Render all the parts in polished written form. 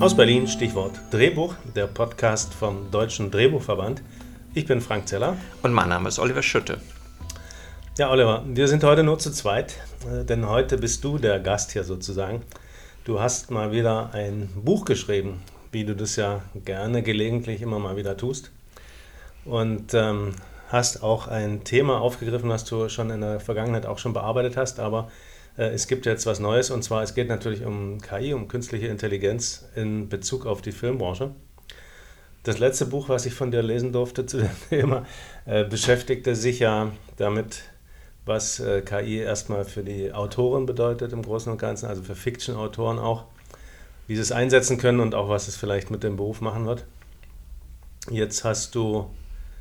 Aus Berlin, Stichwort Drehbuch, der Podcast vom Deutschen Drehbuchverband. Ich bin Frank Zeller. Und mein Name ist Oliver Schütte. Ja, Oliver, wir sind heute nur zu zweit, denn heute bist du der Gast hier sozusagen. Du hast mal wieder ein Buch geschrieben, wie du das ja gerne gelegentlich immer mal wieder tust. Und hast auch ein Thema aufgegriffen, was du schon in der Vergangenheit auch schon bearbeitet hast, aber es gibt jetzt was Neues, und zwar es geht natürlich um KI, um künstliche Intelligenz in Bezug auf die Filmbranche. Das letzte Buch, was ich von dir lesen durfte zu dem Thema, beschäftigte sich ja damit, was KI erstmal für die Autoren bedeutet im Großen und Ganzen, also für Fiction-Autoren auch, wie sie es einsetzen können und auch was es vielleicht mit dem Beruf machen wird. Jetzt hast du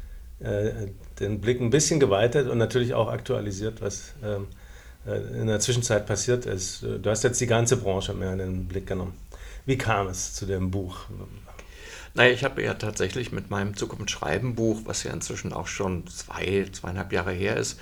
den Blick ein bisschen geweitet und natürlich auch aktualisiert, was in der Zwischenzeit passiert ist. Du hast jetzt die ganze Branche mehr in den Blick genommen. Wie kam es zu dem Buch? Naja, ich habe ja tatsächlich mit meinem Zukunft-Schreiben-Buch, was ja inzwischen auch schon 2,5 Jahre her ist,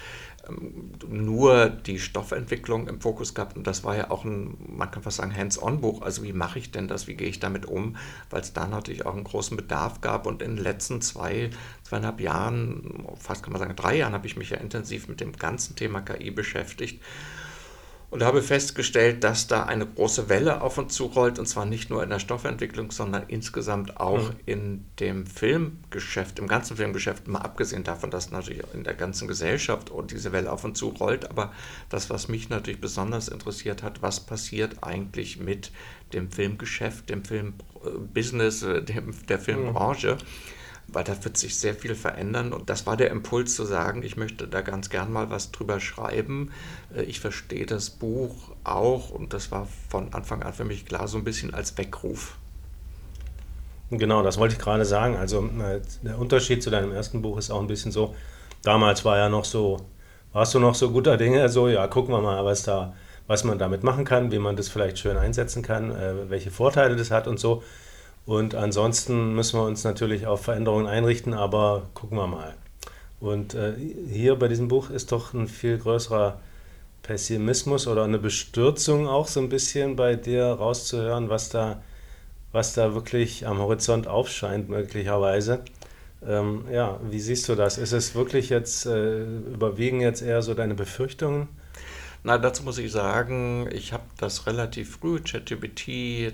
nur die Stoffentwicklung im Fokus gehabt. Und das war ja auch man kann fast sagen, Hands-on-Buch. Also wie mache ich denn das, wie gehe ich damit um? Weil es da natürlich auch einen großen Bedarf gab. Und in den letzten 2,5 Jahren, fast kann man sagen 3 Jahren, habe ich mich ja intensiv mit dem ganzen Thema KI beschäftigt. Und habe festgestellt, dass da eine große Welle auf uns zurollt, und zwar nicht nur in der Stoffentwicklung, sondern insgesamt auch in dem Filmgeschäft, im ganzen Filmgeschäft, mal abgesehen davon, dass natürlich in der ganzen Gesellschaft diese Welle auf uns zurollt. Aber das, was mich natürlich besonders interessiert hat, was passiert eigentlich mit dem Filmgeschäft, dem Filmbusiness, der Filmbranche? Weil da wird sich sehr viel verändern, und das war der Impuls zu sagen, ich möchte da ganz gern mal was drüber schreiben. Ich verstehe das Buch auch, und das war von Anfang an für mich klar, so ein bisschen als Weckruf. Genau, das wollte ich gerade sagen. Also der Unterschied zu deinem ersten Buch ist auch ein bisschen so, damals warst du noch so guter Dinge, so ja, gucken wir mal, was man damit machen kann, wie man das vielleicht schön einsetzen kann, welche Vorteile das hat und so. Und ansonsten müssen wir uns natürlich auf Veränderungen einrichten, aber gucken wir mal. Und hier bei diesem Buch ist doch ein viel größerer Pessimismus oder eine Bestürzung auch so ein bisschen bei dir rauszuhören, was da wirklich am Horizont aufscheint möglicherweise. Ja, wie siehst du das? Ist es wirklich jetzt, überwiegen jetzt eher so deine Befürchtungen? Na, dazu muss ich sagen, ich habe das relativ früh, ChatGPT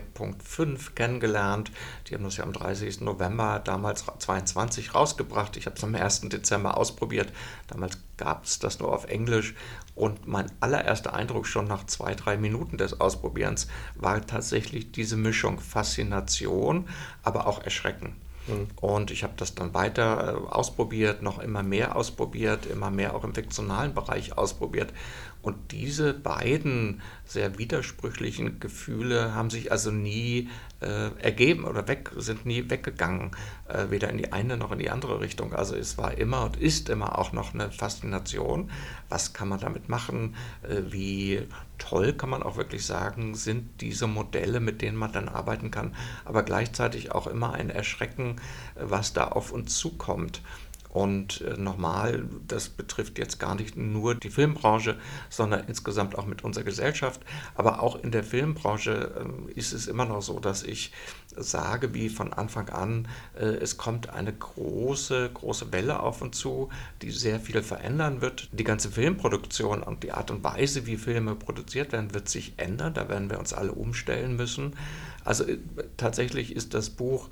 3.5, kennengelernt. Die haben das ja am 30. November damals 22 rausgebracht. Ich habe es am 1. Dezember ausprobiert. Damals gab es das nur auf Englisch. Und mein allererster Eindruck schon nach 2-3 Minuten des Ausprobierens war tatsächlich diese Mischung Faszination, aber auch Erschrecken. Und ich habe das dann weiter ausprobiert, noch immer mehr ausprobiert, immer mehr auch im fiktionalen Bereich ausprobiert. Und diese beiden sehr widersprüchlichen Gefühle haben sich also nie ergeben oder sind nie weggegangen, weder in die eine noch in die andere Richtung. Also es war immer und ist immer auch noch eine Faszination. Was kann man damit machen? Wie toll, kann man auch wirklich sagen, sind diese Modelle, mit denen man dann arbeiten kann, aber gleichzeitig auch immer ein Erschrecken, was da auf uns zukommt. Und nochmal, das betrifft jetzt gar nicht nur die Filmbranche, sondern insgesamt auch mit unserer Gesellschaft. Aber auch in der Filmbranche ist es immer noch so, dass ich sage, wie von Anfang an, es kommt eine große, große Welle auf uns zu, die sehr viel verändern wird. Die ganze Filmproduktion und die Art und Weise, wie Filme produziert werden, wird sich ändern. Da werden wir uns alle umstellen müssen. Also tatsächlich ist das Buch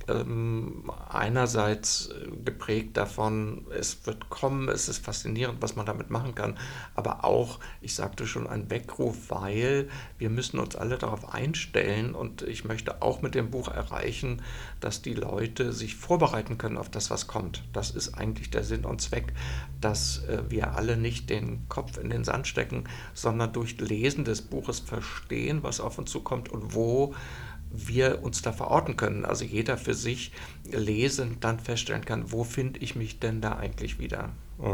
einerseits geprägt davon, es wird kommen, es ist faszinierend, was man damit machen kann, aber auch, ich sagte schon, ein Weckruf, weil wir müssen uns alle darauf einstellen, und ich möchte auch mit dem Buch erreichen, dass die Leute sich vorbereiten können auf das, was kommt. Das ist eigentlich der Sinn und Zweck, dass wir alle nicht den Kopf in den Sand stecken, sondern durch Lesen des Buches verstehen, was auf uns zukommt und wo wir uns da verorten können. Also jeder für sich lesend dann feststellen kann, wo finde ich mich denn da eigentlich wieder.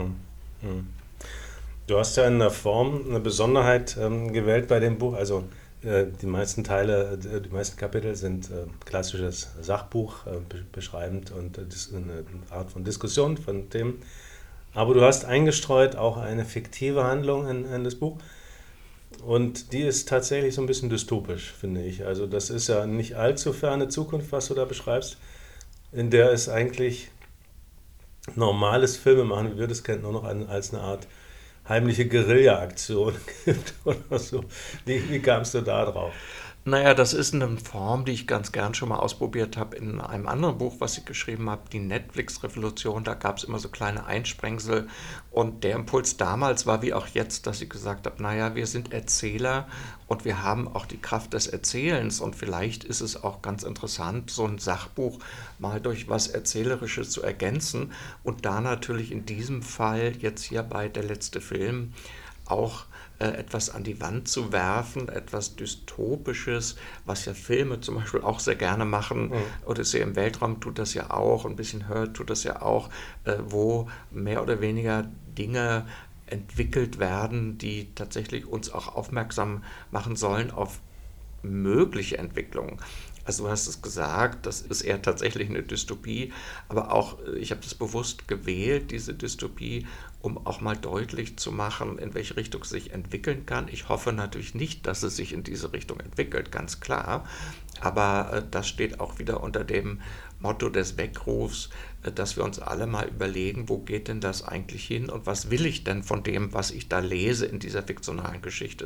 Du hast ja in der Form eine Besonderheit gewählt bei dem Buch. Also die meisten Kapitel sind klassisches Sachbuch, beschreibend und eine Art von Diskussion von Themen. Aber du hast eingestreut auch eine fiktive Handlung in das Buch. Und die ist tatsächlich so ein bisschen dystopisch, finde ich. Also das ist ja nicht allzu ferne Zukunft, was du da beschreibst, in der es eigentlich normales Filmemachen, wie wir das kennen, nur noch als eine Art heimliche Guerilla-Aktion gibt oder so. Wie kamst du da drauf? Naja, das ist eine Form, die ich ganz gern schon mal ausprobiert habe in einem anderen Buch, was ich geschrieben habe, die Netflix-Revolution. Da gab es immer so kleine Einsprengsel. Und der Impuls damals war wie auch jetzt, dass ich gesagt habe, naja, wir sind Erzähler und wir haben auch die Kraft des Erzählens. Und vielleicht ist es auch ganz interessant, so ein Sachbuch mal durch was Erzählerisches zu ergänzen. Und da natürlich in diesem Fall jetzt hier bei Der letzte Film auch etwas an die Wand zu werfen, etwas Dystopisches, was ja Filme zum Beispiel auch sehr gerne machen. Mhm. Odyssee im Weltraum tut das ja auch, ein bisschen Hurt tut das ja auch, wo mehr oder weniger Dinge entwickelt werden, die tatsächlich uns auch aufmerksam machen sollen auf mögliche Entwicklungen. Also du hast es gesagt, das ist eher tatsächlich eine Dystopie, aber auch, ich habe das bewusst gewählt, diese Dystopie, um auch mal deutlich zu machen, in welche Richtung es sich entwickeln kann. Ich hoffe natürlich nicht, dass es sich in diese Richtung entwickelt, ganz klar, aber das steht auch wieder unter dem Motto des Weckrufs, dass wir uns alle mal überlegen, wo geht denn das eigentlich hin und was will ich denn von dem, was ich da lese in dieser fiktionalen Geschichte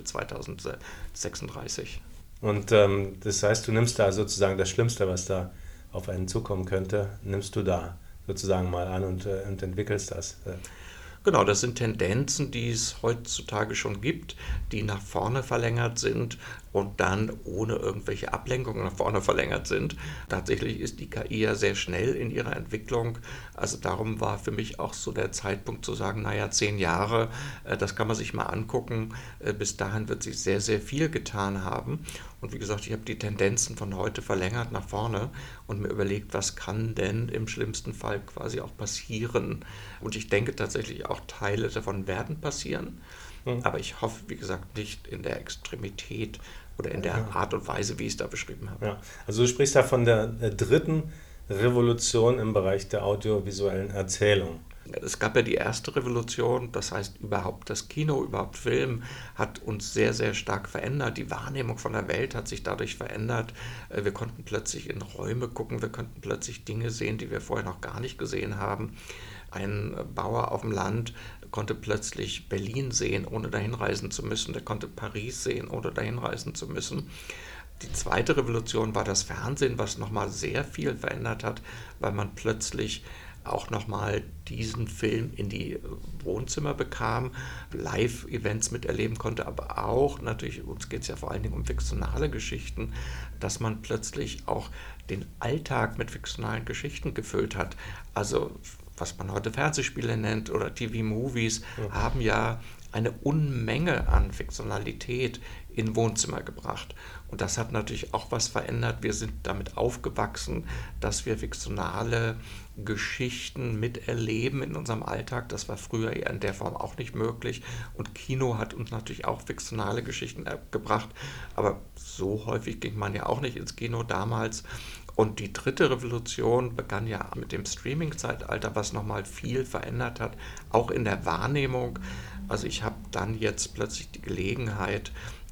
2036. Und das heißt, du nimmst da sozusagen das Schlimmste, was da auf einen zukommen könnte, nimmst du da sozusagen mal an und entwickelst das. Genau, das sind Tendenzen, die es heutzutage schon gibt, die nach vorne verlängert sind und dann ohne irgendwelche Ablenkungen nach vorne verlängert sind. Tatsächlich ist die KI ja sehr schnell in ihrer Entwicklung. Also darum war für mich auch so der Zeitpunkt zu sagen, naja, 10 Jahre, das kann man sich mal angucken. Bis dahin wird sich sehr, sehr viel getan haben. Und wie gesagt, ich habe die Tendenzen von heute verlängert nach vorne und mir überlegt, was kann denn im schlimmsten Fall quasi auch passieren. Und ich denke tatsächlich auch Teile davon werden passieren. Hm. Aber ich hoffe, wie gesagt, nicht in der Extremität oder in der Art und Weise, wie ich es da beschrieben habe. Ja, also du sprichst da von der dritten Revolution im Bereich der audiovisuellen Erzählung. Es gab ja die erste Revolution, das heißt überhaupt das Kino, überhaupt Film, hat uns sehr, sehr stark verändert. Die Wahrnehmung von der Welt hat sich dadurch verändert. Wir konnten plötzlich in Räume gucken, wir konnten plötzlich Dinge sehen, die wir vorher noch gar nicht gesehen haben. Ein Bauer auf dem Land konnte plötzlich Berlin sehen, ohne dahin reisen zu müssen. Der konnte Paris sehen, ohne dahin reisen zu müssen. Die zweite Revolution war das Fernsehen, was nochmal sehr viel verändert hat, weil man plötzlich auch nochmal diesen Film in die Wohnzimmer bekam, Live-Events miterleben konnte, aber auch natürlich, uns geht es ja vor allen Dingen um fiktionale Geschichten, dass man plötzlich auch den Alltag mit fiktionalen Geschichten gefüllt hat. Also was man heute Fernsehspiele nennt oder TV-Movies, haben ja eine Unmenge an Fiktionalität in Wohnzimmer gebracht. Und das hat natürlich auch was verändert. Wir sind damit aufgewachsen, dass wir fiktionale Geschichten miterleben in unserem Alltag. Das war früher eher in der Form auch nicht möglich. Und Kino hat uns natürlich auch fiktionale Geschichten gebracht. Aber so häufig ging man ja auch nicht ins Kino damals. Und die dritte Revolution begann ja mit dem Streaming-Zeitalter, was nochmal viel verändert hat, auch in der Wahrnehmung. Also ich habe dann jetzt plötzlich die Gelegenheit,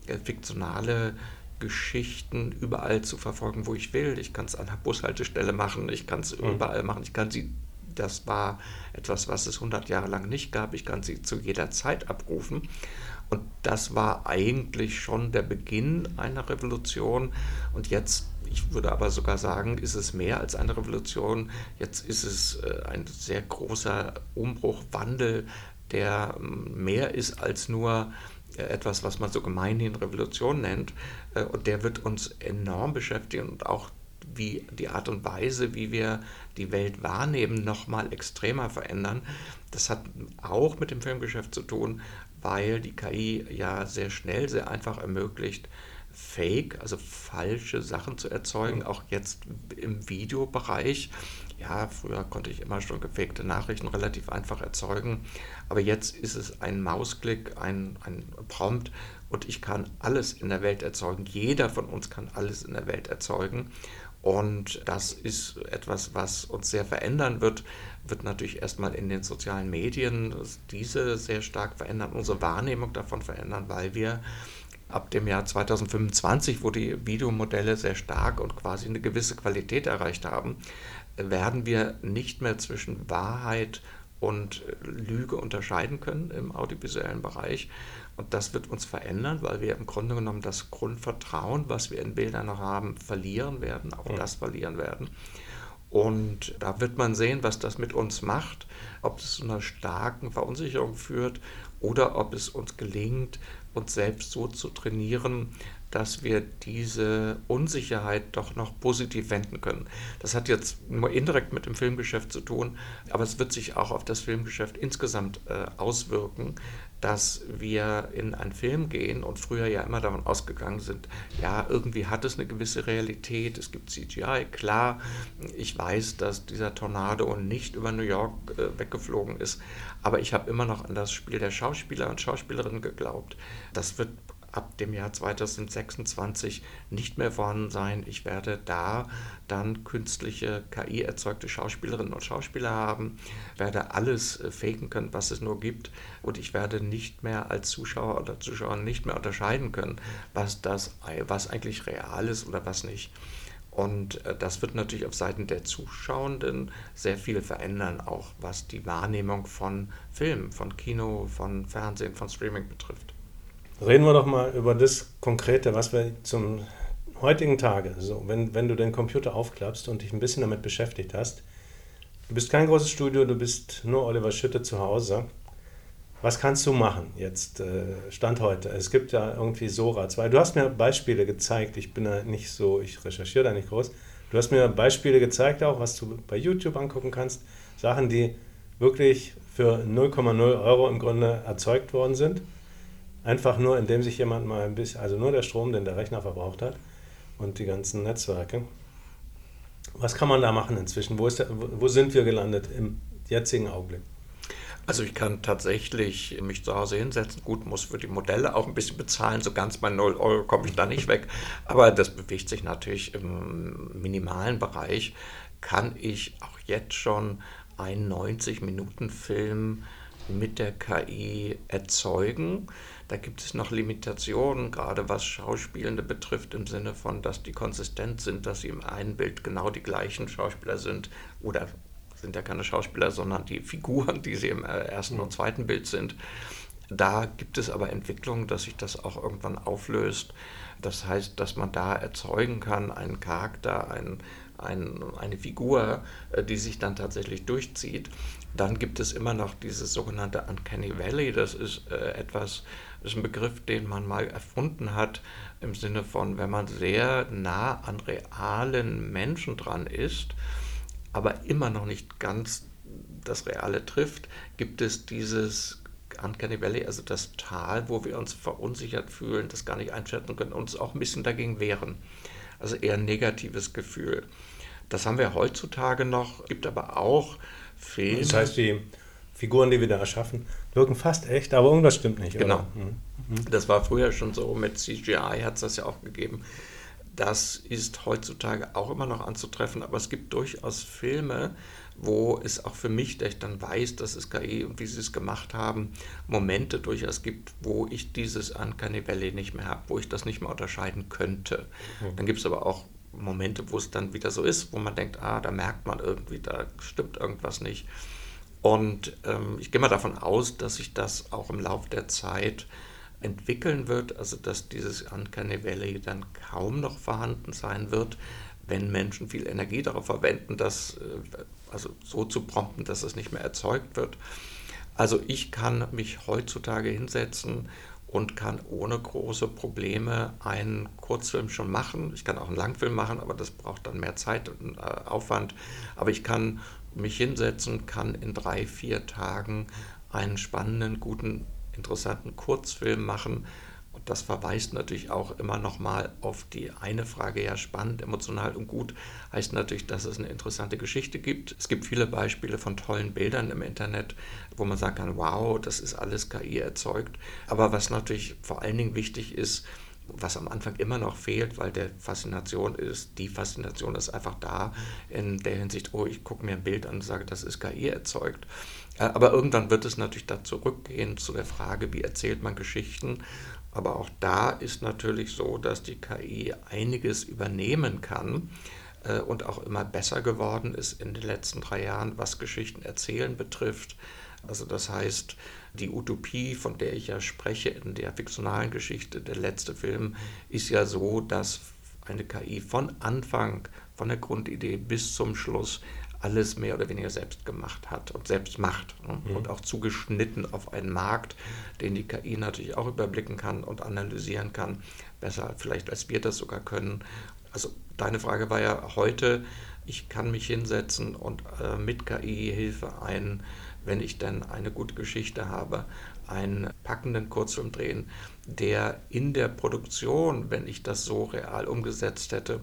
fiktionale Geschichten überall zu verfolgen, wo ich will. Ich kann es an der Bushaltestelle machen, ich kann es überall machen, das war etwas, was es 100 Jahre lang nicht gab, ich kann sie zu jeder Zeit abrufen. Und das war eigentlich schon der Beginn einer Revolution. Und jetzt, ich würde aber sogar sagen, ist es mehr als eine Revolution. Jetzt ist es ein sehr großer Umbruch, Wandel, der mehr ist als nur etwas, was man so gemeinhin Revolution nennt. Und der wird uns enorm beschäftigen und auch wie die Art und Weise, wie wir die Welt wahrnehmen, nochmal extremer verändern. Das hat auch mit dem Filmgeschäft zu tun, weil die KI ja sehr schnell, sehr einfach ermöglicht, Fake, also falsche Sachen zu erzeugen, auch jetzt im Videobereich. Ja, früher konnte ich immer schon gefakte Nachrichten relativ einfach erzeugen, aber jetzt ist es ein Mausklick, ein Prompt und ich kann alles in der Welt erzeugen. Jeder von uns kann alles in der Welt erzeugen. Und das ist etwas, was uns sehr verändern wird natürlich erstmal in den sozialen Medien diese sehr stark verändern, unsere Wahrnehmung davon verändern, weil wir Ab dem Jahr 2025, wo die Videomodelle sehr stark und quasi eine gewisse Qualität erreicht haben, werden wir nicht mehr zwischen Wahrheit und Lüge unterscheiden können im audiovisuellen Bereich. Und das wird uns verändern, weil wir im Grunde genommen das Grundvertrauen, was wir in Bildern noch haben, verlieren werden, auch das verlieren werden. Und da wird man sehen, was das mit uns macht, ob es zu einer starken Verunsicherung führt oder ob es uns gelingt, uns selbst so zu trainieren, dass wir diese Unsicherheit doch noch positiv wenden können. Das hat jetzt nur indirekt mit dem Filmgeschäft zu tun, aber es wird sich auch auf das Filmgeschäft insgesamt auswirken, dass wir in einen Film gehen und früher ja immer davon ausgegangen sind, ja, irgendwie hat es eine gewisse Realität, es gibt CGI, klar, ich weiß, dass dieser Tornado nicht über New York weggeflogen ist, aber ich habe immer noch an das Spiel der Schauspieler und Schauspielerinnen geglaubt. Das wird ab dem Jahr 2026 nicht mehr vorhanden sein. Ich werde da dann künstliche KI-erzeugte Schauspielerinnen und Schauspieler haben, werde alles faken können, was es nur gibt, und ich werde nicht mehr als Zuschauer oder Zuschauer nicht mehr unterscheiden können, was eigentlich real ist oder was nicht. Und das wird natürlich auf Seiten der Zuschauenden sehr viel verändern, auch was die Wahrnehmung von Film, von Kino, von Fernsehen, von Streaming betrifft. Reden wir doch mal über das Konkrete, was wir zum heutigen Tage, so, wenn du den Computer aufklappst und dich ein bisschen damit beschäftigt hast. Du bist kein großes Studio, du bist nur Oliver Schütte zu Hause. Was kannst du machen jetzt, Stand heute? Es gibt ja irgendwie Sora 2. Du hast mir Beispiele gezeigt, ich bin da nicht so, ich recherchiere da nicht groß. Du hast mir Beispiele gezeigt auch, was du bei YouTube angucken kannst. Sachen, die wirklich für 0,0 Euro im Grunde erzeugt worden sind. Einfach nur, indem sich jemand mal ein bisschen, also nur der Strom, den der Rechner verbraucht hat und die ganzen Netzwerke. Was kann man da machen inzwischen? Wo sind wir gelandet im jetzigen Augenblick? Also ich kann tatsächlich mich zu Hause hinsetzen. Gut, muss für die Modelle auch ein bisschen bezahlen. So ganz bei 0 Euro komme ich da nicht weg. Aber das bewegt sich natürlich im minimalen Bereich. Kann ich auch jetzt schon einen 90-Minuten-Film mit der KI erzeugen? Da gibt es noch Limitationen, gerade was Schauspielende betrifft, im Sinne von, dass die konsistent sind, dass sie im einen Bild genau die gleichen Schauspieler sind, oder sind ja keine Schauspieler, sondern die Figuren, die sie im ersten und zweiten Bild sind. Da gibt es aber Entwicklungen, dass sich das auch irgendwann auflöst. Das heißt, dass man da erzeugen kann, einen Charakter, eine Figur, die sich dann tatsächlich durchzieht. Dann gibt es immer noch dieses sogenannte Uncanny Valley. Das ist das ist ein Begriff, den man mal erfunden hat, im Sinne von, wenn man sehr nah an realen Menschen dran ist, aber immer noch nicht ganz das Reale trifft, gibt es dieses Uncanny Valley, also das Tal, wo wir uns verunsichert fühlen, das gar nicht einschätzen können, uns auch ein bisschen dagegen wehren. Also eher ein negatives Gefühl. Das haben wir heutzutage noch, gibt aber auch Filme. Das heißt, die Figuren, die wir da erschaffen, wirken fast echt, aber irgendwas stimmt nicht. Genau. Das war früher schon so, mit CGI hat es das ja auch gegeben. Das ist heutzutage auch immer noch anzutreffen, aber es gibt durchaus Filme, wo es auch für mich, der ich dann weiß, dass es KI und wie sie es gemacht haben, Momente durchaus gibt, wo ich dieses Uncanny Valley nicht mehr habe, wo ich das nicht mehr unterscheiden könnte. Dann gibt es aber auch Momente, wo es dann wieder so ist, wo man denkt, da merkt man irgendwie, da stimmt irgendwas nicht. Und ich gehe mal davon aus, dass sich das auch im Laufe der Zeit entwickeln wird, also dass dieses Uncanny Valley dann kaum noch vorhanden sein wird, wenn Menschen viel Energie darauf verwenden, das also so zu prompten, dass es nicht mehr erzeugt wird. Also ich kann mich heutzutage hinsetzen und kann ohne große Probleme einen Kurzfilm schon machen. Ich kann auch einen Langfilm machen, aber das braucht dann mehr Zeit und Aufwand. Aber ich kann mich hinsetzen, kann in 3-4 Tagen einen spannenden, guten, interessanten Kurzfilm machen. Und das verweist natürlich auch immer nochmal auf die eine Frage, ja, spannend, emotional und gut, heißt natürlich, dass es eine interessante Geschichte gibt. Es gibt viele Beispiele von tollen Bildern im Internet, wo man sagen kann, wow, das ist alles KI erzeugt. Aber was natürlich vor allen Dingen wichtig ist, was am Anfang immer noch fehlt, weil die Faszination ist einfach da in der Hinsicht, oh, ich gucke mir ein Bild an und sage, das ist KI erzeugt. Aber irgendwann wird es natürlich da zurückgehen zu der Frage, wie erzählt man Geschichten. Aber auch da ist natürlich so, dass die KI einiges übernehmen kann und auch immer besser geworden ist in den letzten 3 Jahren, was Geschichten erzählen betrifft. Also das heißt, die Utopie, von der ich ja spreche in der fiktionalen Geschichte, der letzte Film, ist ja so, dass eine KI von Anfang, von der Grundidee bis zum Schluss alles mehr oder weniger selbst gemacht hat und selbst macht, ne? Und auch zugeschnitten auf einen Markt, den die KI natürlich auch überblicken kann und analysieren kann, besser vielleicht als wir das sogar können. Also deine Frage war ja heute, ich kann mich hinsetzen und mit KI-Hilfe wenn ich dann eine gute Geschichte habe, einen packenden Kurzfilm drehen, der in der Produktion, wenn ich das so real umgesetzt hätte,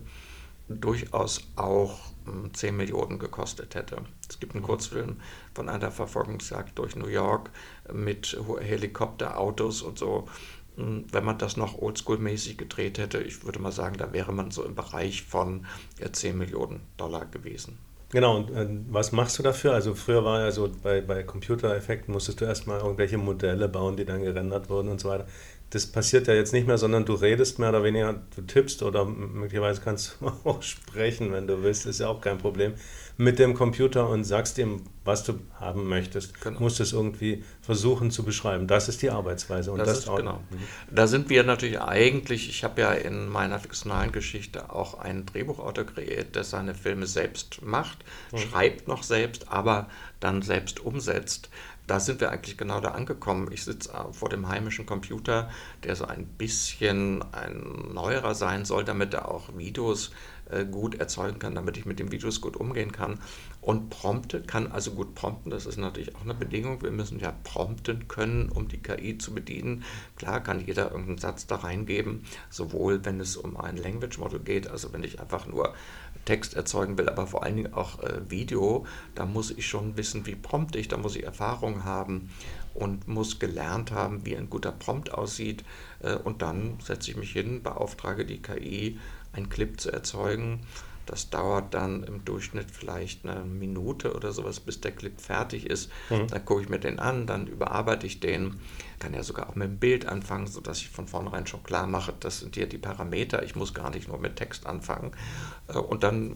durchaus auch 10 Millionen gekostet hätte. Es gibt einen Kurzfilm von einer Verfolgungsjagd durch New York mit Helikopterautos und so. Wenn man das noch oldschool-mäßig gedreht hätte, ich würde mal sagen, da wäre man so im Bereich von 10 Millionen Dollar gewesen. Genau, und was machst du dafür? Also früher war ja so, bei Computereffekten musstest du erstmal irgendwelche Modelle bauen, die dann gerendert wurden und so weiter. Das passiert ja jetzt nicht mehr, sondern du redest mehr oder weniger, du tippst oder möglicherweise kannst du auch sprechen, wenn du willst, ist ja auch kein Problem, mit dem Computer und sagst ihm, was du haben möchtest. Genau. Musst es irgendwie versuchen zu beschreiben. Das ist die Arbeitsweise. Und Das ist auch, genau. Da sind wir natürlich eigentlich, ich habe ja in meiner fiktionalen Geschichte auch einen Drehbuchautor kreiert, der seine Filme selbst macht, schreibt noch selbst, aber dann selbst umsetzt. Da sind wir eigentlich genau da angekommen. Ich sitze vor dem heimischen Computer, der so ein bisschen ein neuerer sein soll, damit er auch Videos gut erzeugen kann, damit ich mit den Videos gut umgehen kann. Und kann also gut prompten, das ist natürlich auch eine Bedingung. Wir müssen ja prompten können, um die KI zu bedienen. Klar kann jeder irgendeinen Satz da reingeben, sowohl wenn es um ein Language Model geht, also wenn ich einfach nur Text erzeugen will, aber vor allen Dingen auch Video, da muss ich schon wissen, wie prompte ich, da muss ich Erfahrung haben und muss gelernt haben, wie ein guter Prompt aussieht. Und dann setze ich mich hin, beauftrage die KI, einen Clip zu erzeugen. Das dauert dann im Durchschnitt vielleicht eine Minute oder sowas, bis der Clip fertig ist. Dann gucke ich mir den an, dann überarbeite ich den. Kann ja sogar auch mit dem Bild anfangen, sodass ich von vornherein schon klar mache, das sind hier die Parameter. Ich muss gar nicht nur mit Text anfangen. Und dann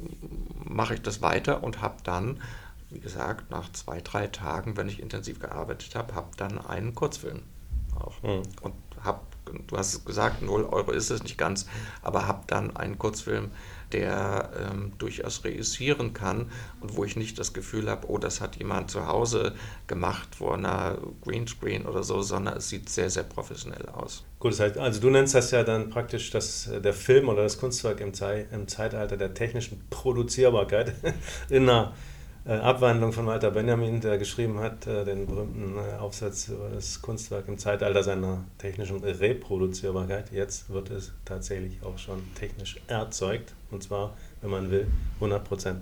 mache ich das weiter und habe dann, wie gesagt, nach 2, 3 Tagen, wenn ich intensiv gearbeitet habe, dann einen Kurzfilm auch. Und du hast es gesagt, 0 Euro ist es nicht ganz, aber habe dann einen Kurzfilm, der durchaus reüssieren kann und wo ich nicht das Gefühl habe, oh, das hat jemand zu Hause gemacht vor einer Greenscreen oder so, sondern es sieht sehr, sehr professionell aus. Gut, das heißt, also du nennst das ja dann praktisch der Film oder das Kunstwerk im Zeitalter der technischen Produzierbarkeit in einer Abwandlung von Walter Benjamin, der geschrieben hat, den berühmten Aufsatz über das Kunstwerk im Zeitalter seiner technischen Reproduzierbarkeit. Jetzt wird es tatsächlich auch schon technisch erzeugt, und zwar, wenn man will, 100%.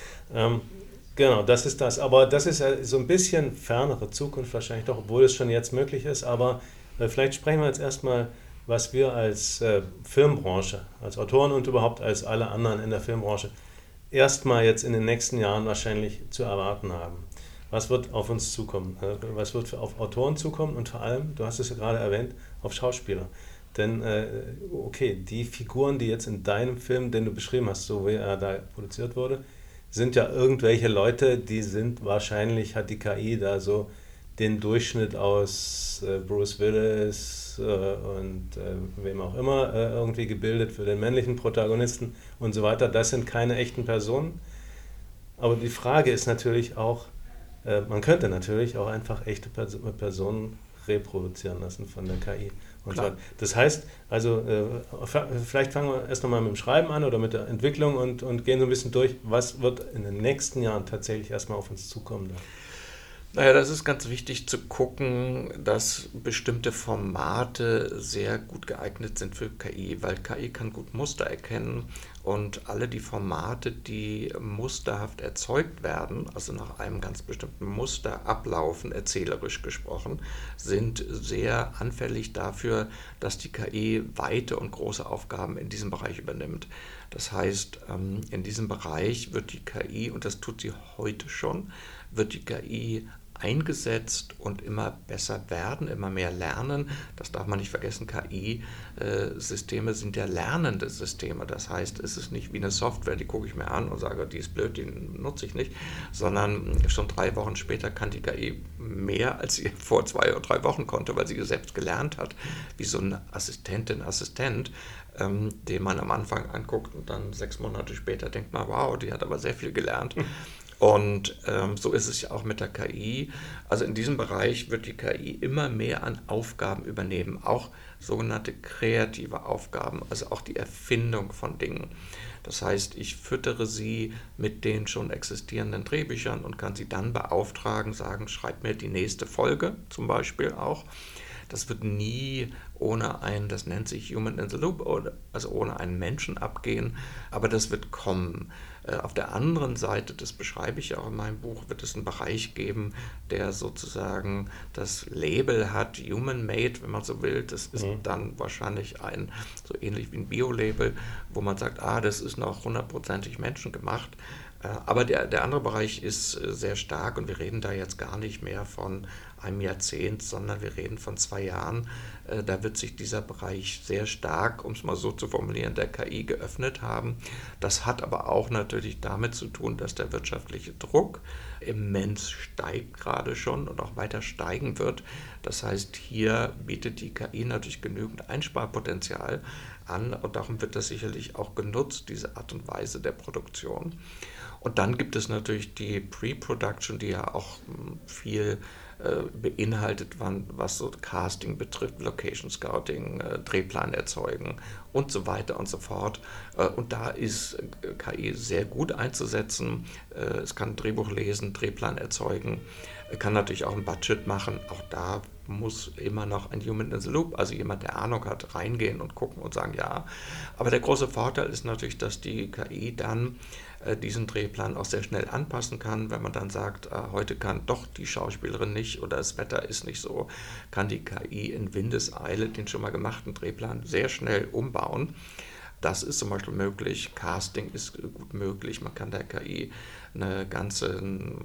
Genau, das ist das. Aber das ist ja so ein bisschen fernere Zukunft wahrscheinlich doch, obwohl es schon jetzt möglich ist. Aber vielleicht sprechen wir jetzt erstmal, was wir als Filmbranche, als Autoren und überhaupt als alle anderen in der Filmbranche erstmal jetzt in den nächsten Jahren wahrscheinlich zu erwarten haben. Was wird auf uns zukommen? Was wird auf Autoren zukommen und vor allem, du hast es ja gerade erwähnt, auf Schauspieler. Denn, okay, die Figuren, die jetzt in deinem Film, den du beschrieben hast, so wie er da produziert wurde, sind ja irgendwelche Leute, die sind wahrscheinlich, hat die KI da so den Durchschnitt aus Bruce Willis und wem auch immer irgendwie gebildet für den männlichen Protagonisten und so weiter. Das sind keine echten Personen. Aber die Frage ist natürlich auch, man könnte natürlich auch einfach echte Personen reproduzieren lassen von der KI. Und so weiter. Das heißt, also vielleicht fangen wir erst nochmal mit dem Schreiben an oder mit der Entwicklung und gehen so ein bisschen durch, was wird in den nächsten Jahren tatsächlich erstmal auf uns zukommen. Da. Naja, das ist ganz wichtig zu gucken, dass bestimmte Formate sehr gut geeignet sind für KI, weil KI kann gut Muster erkennen und alle die Formate, die musterhaft erzeugt werden, also nach einem ganz bestimmten Muster ablaufen, erzählerisch gesprochen, sind sehr anfällig dafür, dass die KI weite und große Aufgaben in diesem Bereich übernimmt. Das heißt, in diesem Bereich wird die KI, und das tut sie heute schon, wird die KI eingesetzt und immer besser werden, immer mehr lernen. Das darf man nicht vergessen, KI-Systeme sind ja lernende Systeme. Das heißt, es ist nicht wie eine Software, die gucke ich mir an und sage, die ist blöd, die nutze ich nicht, sondern schon 3 Wochen später kann die KI mehr, als sie vor 2 oder 3 Wochen konnte, weil sie selbst gelernt hat, wie so eine Assistentin, Assistent, den man am Anfang anguckt und dann 6 Monate später denkt man, wow, die hat aber sehr viel gelernt. Und so ist es ja auch mit der KI. Also in diesem Bereich wird die KI immer mehr an Aufgaben übernehmen, auch sogenannte kreative Aufgaben, also auch die Erfindung von Dingen. Das heißt, ich füttere sie mit den schon existierenden Drehbüchern und kann sie dann beauftragen, sagen, schreib mir die nächste Folge zum Beispiel auch. Das wird nie ohne das nennt sich Human in the Loop, also ohne einen Menschen abgehen, aber das wird kommen. Auf der anderen Seite, das beschreibe ich ja auch in meinem Buch, wird es einen Bereich geben, der sozusagen das Label hat, Human-Made, wenn man so will. Das ist dann wahrscheinlich so ähnlich wie ein Bio-Label, wo man sagt, das ist noch 100%ig menschengemacht. Aber der andere Bereich ist sehr stark und wir reden da jetzt gar nicht mehr von einem Jahrzehnt, sondern wir reden von 2 Jahren. Da wird sich dieser Bereich sehr stark, um es mal so zu formulieren, der KI geöffnet haben. Das hat aber auch natürlich damit zu tun, dass der wirtschaftliche Druck immens steigt gerade schon und auch weiter steigen wird. Das heißt, hier bietet die KI natürlich genügend Einsparpotenzial an und darum wird das sicherlich auch genutzt, diese Art und Weise der Produktion. Und dann gibt es natürlich die Pre-Production, die ja auch viel beinhaltet, was so Casting betrifft, Location Scouting, Drehplan erzeugen und so weiter und so fort. Und da ist KI sehr gut einzusetzen. Es kann ein Drehbuch lesen, Drehplan erzeugen, kann natürlich auch ein Budget machen. Auch da muss immer noch ein Human in the Loop, also jemand, der Ahnung hat, reingehen und gucken und sagen, ja. Aber der große Vorteil ist natürlich, dass die KI dann diesen Drehplan auch sehr schnell anpassen kann. Wenn man dann sagt, heute kann doch die Schauspielerin nicht oder das Wetter ist nicht so, kann die KI in Windeseile den schon mal gemachten Drehplan sehr schnell umbauen. Das ist zum Beispiel möglich, Casting ist gut möglich, man kann der KI eine ganze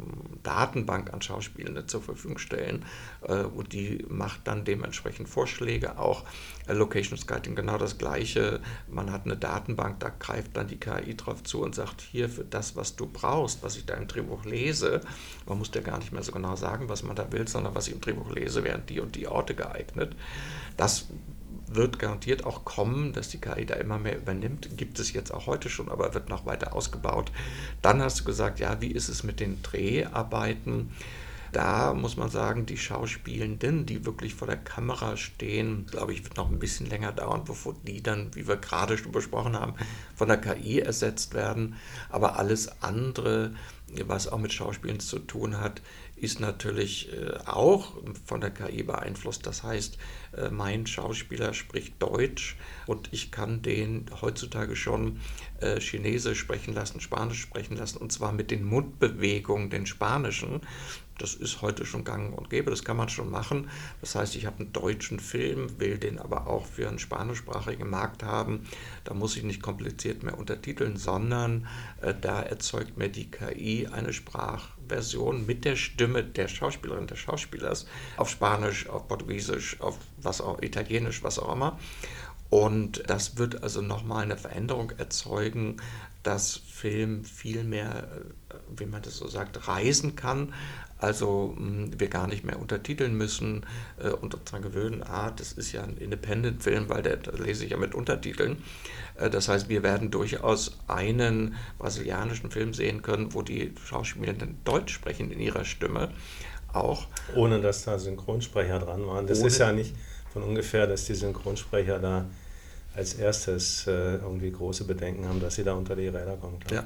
Datenbank an Schauspielenden zur Verfügung stellen und die macht dann dementsprechend Vorschläge, auch Location Scouting genau das Gleiche, man hat eine Datenbank, da greift dann die KI drauf zu und sagt, hier für das, was du brauchst, was ich da im Drehbuch lese, man muss ja gar nicht mehr so genau sagen, was man da will, sondern was ich im Drehbuch lese, wären die und die Orte geeignet. Das wird garantiert auch kommen, dass die KI da immer mehr übernimmt. Gibt es jetzt auch heute schon, aber wird noch weiter ausgebaut. Dann hast du gesagt, ja, wie ist es mit den Dreharbeiten? Da muss man sagen, die Schauspielenden, die wirklich vor der Kamera stehen, glaube ich, wird noch ein bisschen länger dauern, bevor die dann, wie wir gerade schon besprochen haben, von der KI ersetzt werden. Aber alles andere, was auch mit Schauspielen zu tun hat, ist natürlich auch von der KI beeinflusst. Das heißt, mein Schauspieler spricht Deutsch und ich kann den heutzutage schon Chinesisch sprechen lassen, Spanisch sprechen lassen und zwar mit den Mundbewegungen, den Spanischen. Das ist heute schon gang und gäbe, das kann man schon machen. Das heißt, ich habe einen deutschen Film, will den aber auch für einen spanischsprachigen Markt haben. Da muss ich nicht kompliziert mehr untertiteln, sondern da erzeugt mir die KI eine Sprachversion mit der Stimme der Schauspielerin, des Schauspielers auf Spanisch, auf Portugiesisch, auf was auch Italienisch, was auch immer. Und das wird also nochmal eine Veränderung erzeugen, dass Film viel mehr, wie man das so sagt, reisen kann. Also wir gar nicht mehr untertiteln müssen und uns daran gewöhnen, das ist ja ein Independent-Film, weil da lese ich ja mit Untertiteln. Das heißt, wir werden durchaus einen brasilianischen Film sehen können, wo die Schauspielenden Deutsch sprechen in ihrer Stimme auch. Ohne dass da Synchronsprecher dran waren. Das ist ja nicht von ungefähr, dass die Synchronsprecher da als erstes irgendwie große Bedenken haben, dass sie da unter die Räder kommen. Ja.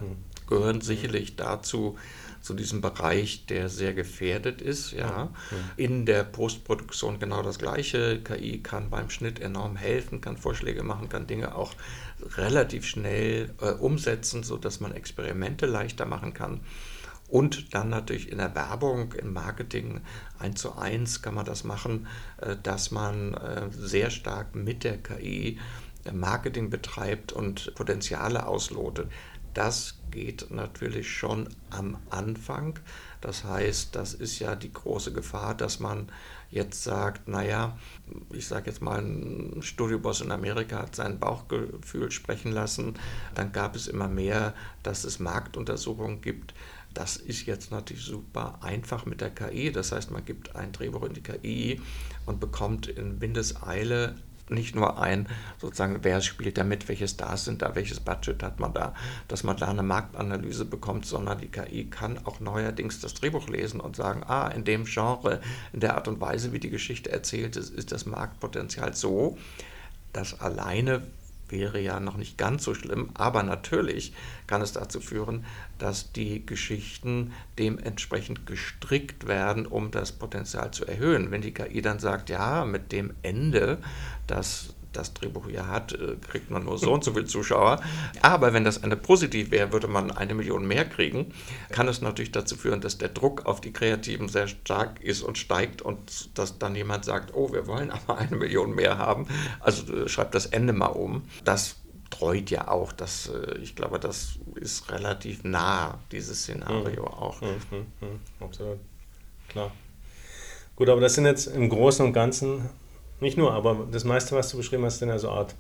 gehören sicherlich dazu, zu diesem Bereich, der sehr gefährdet ist. Ja. In der Postproduktion genau das Gleiche. KI kann beim Schnitt enorm helfen, kann Vorschläge machen, kann Dinge auch relativ schnell umsetzen, sodass man Experimente leichter machen kann. Und dann natürlich in der Werbung, im Marketing 1:1 kann man das machen, dass man sehr stark mit der KI Marketing betreibt und Potenziale auslotet. Das geht natürlich schon am Anfang. Das heißt, das ist ja die große Gefahr, dass man jetzt sagt, naja, ich sage jetzt mal, ein Studioboss in Amerika hat sein Bauchgefühl sprechen lassen. Dann gab es immer mehr, dass es Marktuntersuchungen gibt. Das ist jetzt natürlich super einfach mit der KI. Das heißt, man gibt ein Drehbuch in die KI und bekommt in Windeseile nicht nur sozusagen, wer spielt da mit, welche Stars sind da, welches Budget hat man da, dass man da eine Marktanalyse bekommt, sondern die KI kann auch neuerdings das Drehbuch lesen und sagen, in dem Genre, in der Art und Weise, wie die Geschichte erzählt ist, ist das Marktpotenzial so. Das alleine wäre ja noch nicht ganz so schlimm, aber natürlich kann es dazu führen, dass die Geschichten dementsprechend gestrickt werden, um das Potenzial zu erhöhen. Wenn die KI dann sagt, ja, mit dem Ende, das Drehbuch hier hat, kriegt man nur so und so viele Zuschauer. Aber wenn das Ende positiv wäre, würde man 1 Million mehr kriegen, kann es natürlich dazu führen, dass der Druck auf die Kreativen sehr stark ist und steigt und dass dann jemand sagt, oh, wir wollen aber 1 Million mehr haben. Also schreibt das Ende mal um. Das treut ja auch, ich glaube, das ist relativ nah, dieses Szenario auch. Absolut, klar. Gut, aber das sind jetzt im Großen und Ganzen nicht nur, aber das meiste, was du beschrieben hast, sind ja so eine Art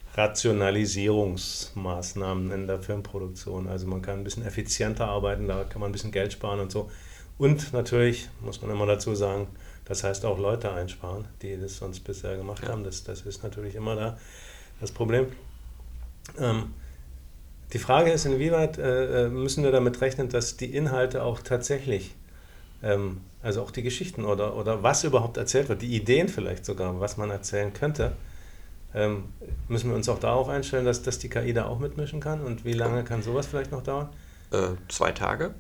Rationalisierungsmaßnahmen in der Filmproduktion. Also man kann ein bisschen effizienter arbeiten, da kann man ein bisschen Geld sparen und so. Und natürlich, muss man immer dazu sagen, das heißt auch Leute einsparen, die das sonst bisher gemacht haben. Das ist natürlich immer da das Problem. Die Frage ist, inwieweit müssen wir damit rechnen, dass die Inhalte auch tatsächlich also auch die Geschichten oder was überhaupt erzählt wird, die Ideen vielleicht sogar, was man erzählen könnte, müssen wir uns auch darauf einstellen, dass die KI da auch mitmischen kann und wie lange kann sowas vielleicht noch dauern? 2 Tage,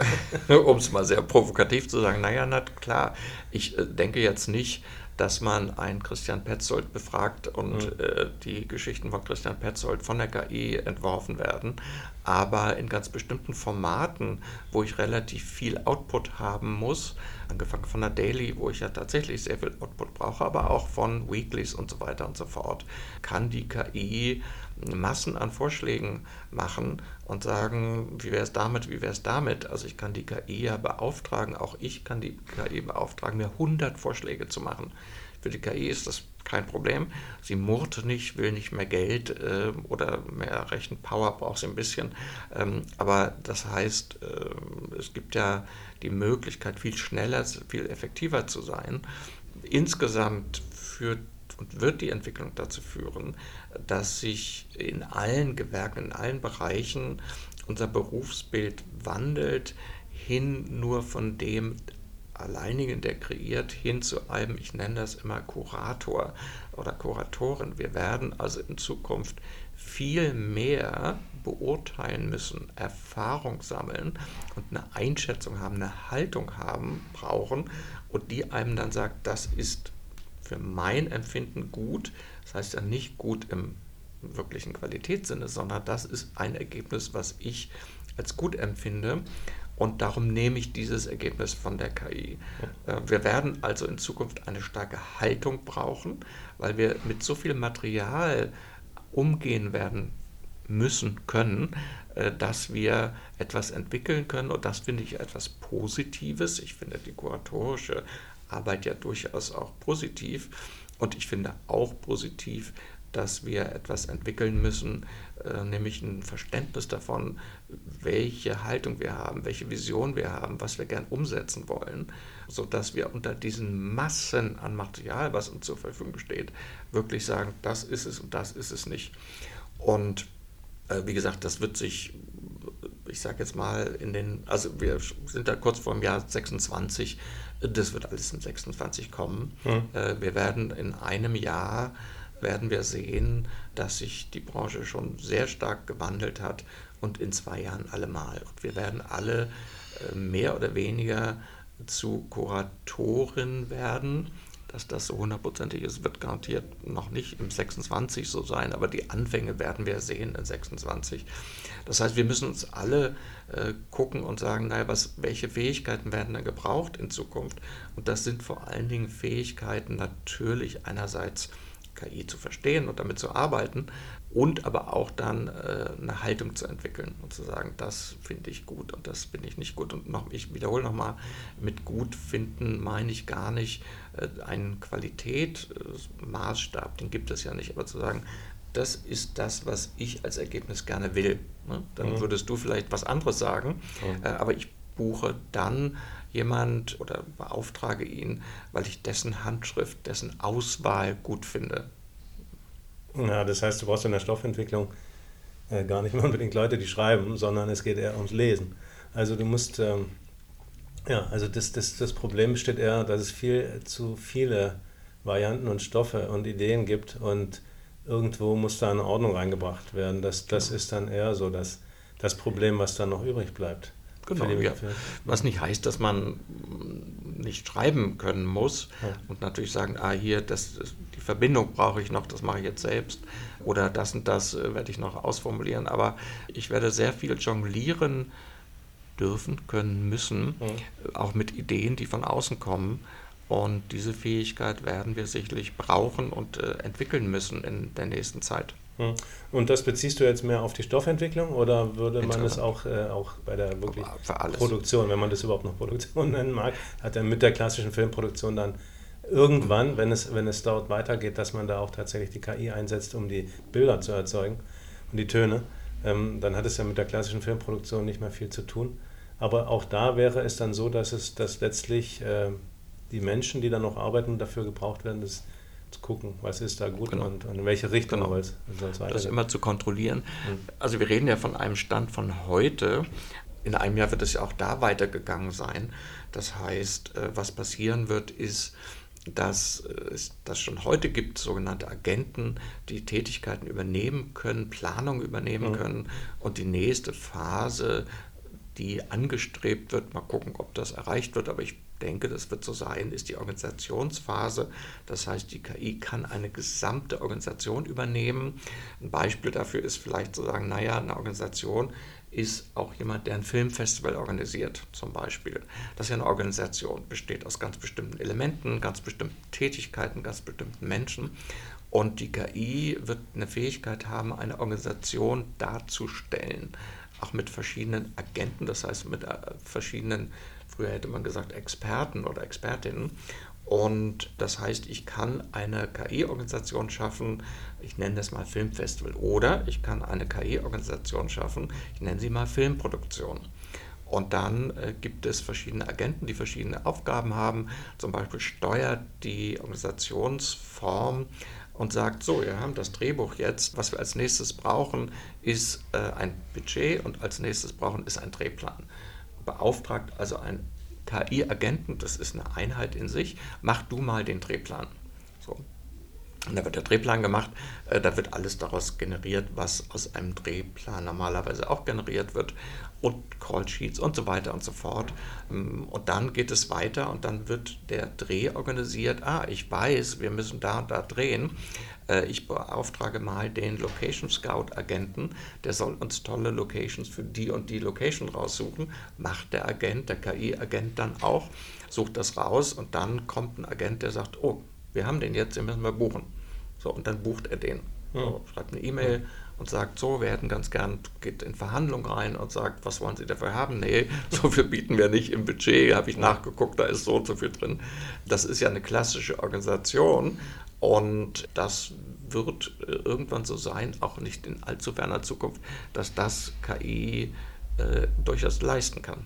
um es mal sehr provokativ zu sagen. Naja, na klar, ich denke jetzt nicht, dass man einen Christian Petzold befragt und die Geschichten von Christian Petzold von der KI entworfen werden, aber in ganz bestimmten Formaten, wo ich relativ viel Output haben muss, angefangen von der Daily, wo ich ja tatsächlich sehr viel Output brauche, aber auch von Weeklies und so weiter und so fort, kann die KI Massen an Vorschlägen machen und sagen, wie wäre es damit, wie wäre es damit. Also ich kann die KI ja beauftragen, auch ich kann die KI beauftragen, mir 100 Vorschläge zu machen. Für die KI ist das kein Problem. Sie murrt nicht, will nicht mehr Geld oder mehr Rechenpower, braucht sie ein bisschen. Aber das heißt, es gibt ja die Möglichkeit, viel schneller, viel effektiver zu sein. Insgesamt führt und wird die Entwicklung dazu führen, dass sich in allen Gewerken, in allen Bereichen unser Berufsbild wandelt, hin nur von dem alleinigen, der kreiert, hin zu einem, ich nenne das immer Kurator oder Kuratorin. Wir werden also in Zukunft viel mehr beurteilen müssen, Erfahrung sammeln und eine Einschätzung haben, eine Haltung haben, brauchen und die einem dann sagt, das ist für mein Empfinden gut. Das heißt ja nicht gut im wirklichen Qualitätssinne, sondern das ist ein Ergebnis, was ich als gut empfinde und darum nehme ich dieses Ergebnis von der KI. Wir werden also in Zukunft eine starke Haltung brauchen, weil wir mit so viel Material umgehen werden müssen können, dass wir etwas entwickeln können und das finde ich etwas Positives. Ich finde die kuratorische Arbeit ja durchaus auch positiv und ich finde auch positiv, dass wir etwas entwickeln müssen, nämlich ein Verständnis davon, welche Haltung wir haben, welche Vision wir haben, was wir gern umsetzen wollen, sodass wir unter diesen Massen an Material, was uns zur Verfügung steht, wirklich sagen, das ist es und das ist es nicht. Und wie gesagt, das wird sich, ich sage jetzt mal, also wir sind da kurz vor dem Jahr 26, das wird alles in 26 kommen. Wir werden in einem Jahr werden wir sehen, dass sich die Branche schon sehr stark gewandelt hat und in 2 Jahren allemal. Und wir werden alle mehr oder weniger zu Kuratoren werden. Dass das so hundertprozentig ist, wird garantiert noch nicht im 26 so sein, aber die Anfänge werden wir sehen in 26. Das heißt, wir müssen uns alle gucken und sagen, naja, welche Fähigkeiten werden da gebraucht in Zukunft? Und das sind vor allen Dingen Fähigkeiten, natürlich einerseits KI zu verstehen und damit zu arbeiten und aber auch dann eine Haltung zu entwickeln und zu sagen, das finde ich gut und das finde ich nicht gut. Und ich wiederhole nochmal, mit gut finden meine ich gar nicht einen Qualitätsmaßstab, den gibt es ja nicht, aber zu sagen, das ist das, was ich als Ergebnis gerne will. Ne? Dann würdest du vielleicht was anderes sagen, aber ich buche dann jemand oder beauftrage ihn, weil ich dessen Handschrift, dessen Auswahl gut finde. Ja, das heißt, du brauchst in der Stoffentwicklung gar nicht mehr unbedingt Leute, die schreiben, sondern es geht eher ums Lesen. Also du musst, also das Problem besteht eher, dass es viel zu viele Varianten und Stoffe und Ideen gibt und irgendwo muss da eine Ordnung reingebracht werden. Das ist dann eher so das Problem, was dann noch übrig bleibt. Genau, ja. Was nicht heißt, dass man nicht schreiben können muss und natürlich sagen, hier, die Verbindung brauche ich noch, das mache ich jetzt selbst oder das und das werde ich noch ausformulieren, aber ich werde sehr viel jonglieren dürfen, können, müssen, auch mit Ideen, die von außen kommen. Und diese Fähigkeit werden wir sicherlich brauchen und entwickeln müssen in der nächsten Zeit. Und das beziehst du jetzt mehr auf die Stoffentwicklung oder würde man es Insgesamt. auch bei der wirklich Für alles. Produktion, wenn man das überhaupt noch Produktion nennen mag, hat er mit der klassischen Filmproduktion dann irgendwann, wenn es dort weitergeht, dass man da auch tatsächlich die KI einsetzt, um die Bilder zu erzeugen und die Töne, dann hat es ja mit der klassischen Filmproduktion nicht mehr viel zu tun. Aber auch da wäre es dann so, dass letztlich die Menschen, die dann noch arbeiten, dafür gebraucht werden, das zu gucken, was ist da gut und in welche Richtung soll es weitergehen. Das immer zu kontrollieren. Also wir reden ja von einem Stand von heute. In einem Jahr wird es ja auch da weitergegangen sein. Das heißt, was passieren wird, ist, dass es das schon heute gibt, sogenannte Agenten, die Tätigkeiten übernehmen können, Planung übernehmen können. Und die nächste Phase, die angestrebt wird, mal gucken, ob das erreicht wird, aber ich denke, das wird so sein, ist die Organisationsphase. Das heißt, die KI kann eine gesamte Organisation übernehmen. Ein Beispiel dafür ist vielleicht zu sagen, naja, eine Organisation ist auch jemand, der ein Filmfestival organisiert, zum Beispiel. Das ist ja eine Organisation, besteht aus ganz bestimmten Elementen, ganz bestimmten Tätigkeiten, ganz bestimmten Menschen. Und die KI wird eine Fähigkeit haben, eine Organisation darzustellen, auch mit verschiedenen Agenten, das heißt mit verschiedenen, früher hätte man gesagt Experten oder Expertinnen. Und das heißt, ich kann eine KI-Organisation schaffen, ich nenne das mal Filmfestival, oder ich kann eine KI-Organisation schaffen, ich nenne sie mal Filmproduktion. Und dann gibt es verschiedene Agenten, die verschiedene Aufgaben haben. Zum Beispiel steuert die Organisationsform und sagt, so, wir haben das Drehbuch jetzt, was wir als nächstes brauchen, ist ein Budget und als nächstes brauchen ist ein Drehplan. Beauftragt also einen KI-Agenten, das ist eine Einheit in sich, mach du mal den Drehplan. So. Und da wird der Drehplan gemacht, da wird alles daraus generiert, was aus einem Drehplan normalerweise auch generiert wird und Callsheets und so weiter und so fort. Und dann geht es weiter und dann wird der Dreh organisiert. Ich weiß, wir müssen da und da drehen. Ich beauftrage mal den Location Scout Agenten, der soll uns tolle Locations für die und die Location raussuchen. Macht der Agent, der KI-Agent dann auch, sucht das raus und dann kommt ein Agent, der sagt, oh, wir haben den jetzt, den müssen wir buchen. So, und dann bucht er den. So, schreibt eine E-Mail und sagt, so, wir hätten ganz gern, geht in Verhandlung rein und sagt, was wollen Sie dafür haben? Nee, so viel bieten wir nicht im Budget, habe ich nachgeguckt, da ist so und so viel drin. Das ist ja eine klassische Organisation und das wird irgendwann so sein, auch nicht in allzu ferner Zukunft, dass das KI durchaus leisten kann.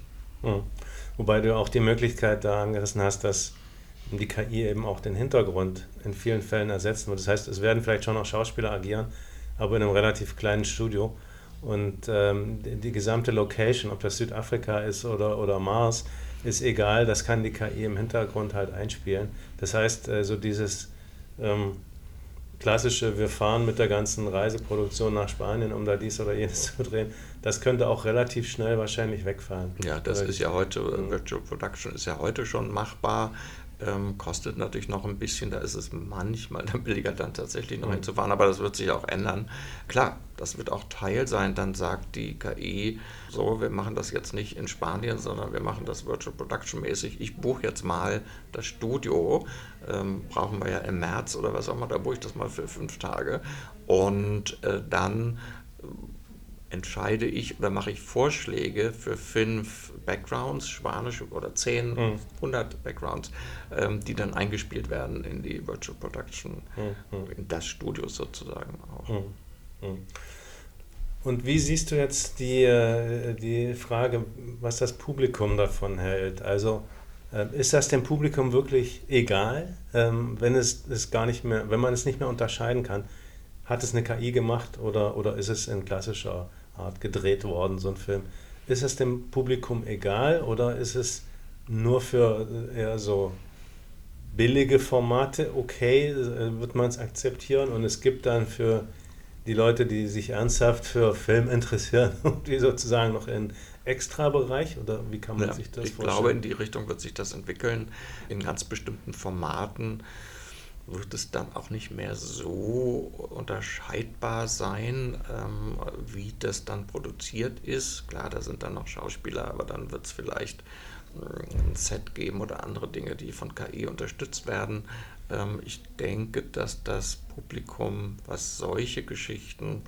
Wobei du auch die Möglichkeit da angerissen hast, dass die KI eben auch den Hintergrund in vielen Fällen ersetzen wird. Das heißt, es werden vielleicht schon auch Schauspieler agieren, aber in einem relativ kleinen Studio. Und die gesamte Location, ob das Südafrika ist oder Mars, ist egal, das kann die KI im Hintergrund halt einspielen. Das heißt, so dieses klassische, wir fahren mit der ganzen Reiseproduktion nach Spanien, um da dies oder jenes zu drehen, das könnte auch relativ schnell wahrscheinlich wegfallen. Ja, das ist ja heute, Virtual Production ist ja heute schon machbar, kostet natürlich noch ein bisschen, da ist es manchmal dann billiger, dann tatsächlich noch hinzufahren, aber das wird sich auch ändern. Klar, das wird auch Teil sein, dann sagt die KI, so, wir machen das jetzt nicht in Spanien, sondern wir machen das Virtual Production mäßig. Ich buche jetzt mal das Studio, brauchen wir ja im März oder was auch immer, da buche ich das mal für 5 Tage und dann entscheide ich oder mache ich Vorschläge für 5 Backgrounds, spanische oder 10, 100 Backgrounds, die dann eingespielt werden in die Virtual Production, in das Studio sozusagen auch. Und wie siehst du jetzt die Frage, was das Publikum davon hält? Also ist das dem Publikum wirklich egal, wenn es gar nicht mehr, wenn man es nicht mehr unterscheiden kann? Hat es eine KI gemacht oder ist es in klassischer Art gedreht worden, so ein Film? Ist es dem Publikum egal oder ist es nur für eher so billige Formate okay, wird man es akzeptieren und es gibt dann für die Leute, die sich ernsthaft für Film interessieren, die sozusagen noch in Extra-Bereich oder wie kann man Ja, sich das ich vorstellen? glaube, in die Richtung wird sich das entwickeln. In ganz bestimmten Formaten wird es dann auch nicht mehr so unterscheidbar sein, wie das dann produziert ist. Klar, da sind dann noch Schauspieler, aber dann wird es vielleicht ein Set geben oder andere Dinge, die von KI unterstützt werden. Ich denke, dass das Publikum, was solche Geschichten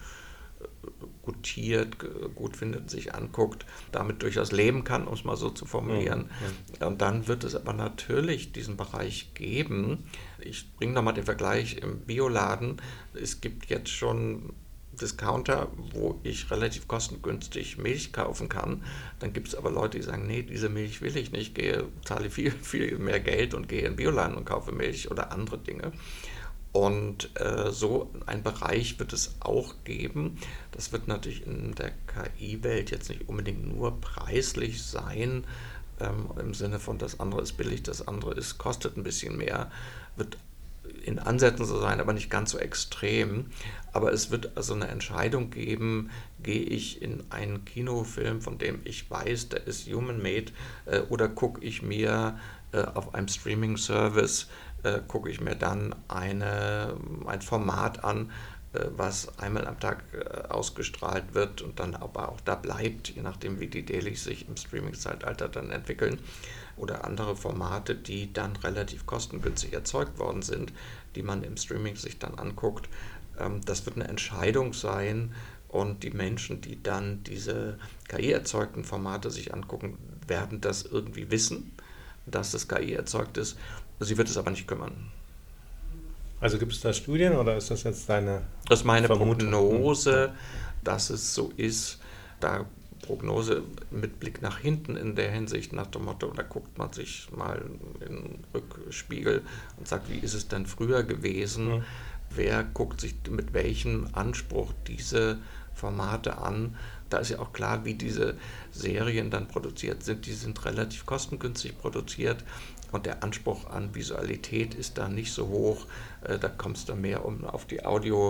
gutiert, gut findet, sich anguckt, damit durchaus leben kann, um es mal so zu formulieren. Und dann wird es aber natürlich diesen Bereich geben. Ich bringe nochmal den Vergleich im Bioladen. Es gibt jetzt schon Discounter, wo ich relativ kostengünstig Milch kaufen kann. Dann gibt es aber Leute, die sagen, nee, diese Milch will ich nicht, zahle viel, viel mehr Geld und gehe in den Bioladen und kaufe Milch oder andere Dinge. Und so ein Bereich wird es auch geben. Das wird natürlich in der KI-Welt jetzt nicht unbedingt nur preislich sein, im Sinne von das andere ist billig, das andere kostet ein bisschen mehr, wird in Ansätzen so sein, aber nicht ganz so extrem. Aber es wird also eine Entscheidung geben, gehe ich in einen Kinofilm, von dem ich weiß, der ist human-made, oder gucke ich mir auf einem Streaming-Service, gucke ich mir dann ein Format an, was einmal am Tag ausgestrahlt wird und dann aber auch da bleibt, je nachdem wie die Dailies sich im Streaming-Zeitalter dann entwickeln. Oder andere Formate, die dann relativ kostengünstig erzeugt worden sind, die man im Streaming sich dann anguckt. Das wird eine Entscheidung sein und die Menschen, die dann diese KI-erzeugten Formate sich angucken, werden das irgendwie wissen, dass das KI erzeugt ist. Sie wird es aber nicht kümmern. Also gibt es da Studien oder ist das jetzt deine Das ist meine Vermutung? Prognose, dass es so ist. Da Prognose mit Blick nach hinten in der Hinsicht nach dem Motto, da guckt man sich mal in den Rückspiegel und sagt, wie ist es denn früher gewesen? Wer guckt sich mit welchem Anspruch diese Formate an? Da ist ja auch klar, wie diese Serien dann produziert sind. Die sind relativ kostengünstig produziert und der Anspruch an Visualität ist da nicht so hoch. Da kommt es dann mehr auf die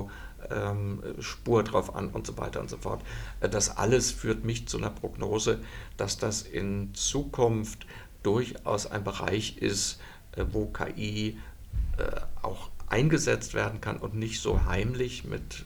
Audiospur drauf an und so weiter und so fort. Das alles führt mich zu einer Prognose, dass das in Zukunft durchaus ein Bereich ist, wo KI auch eingesetzt werden kann und nicht so heimlich mit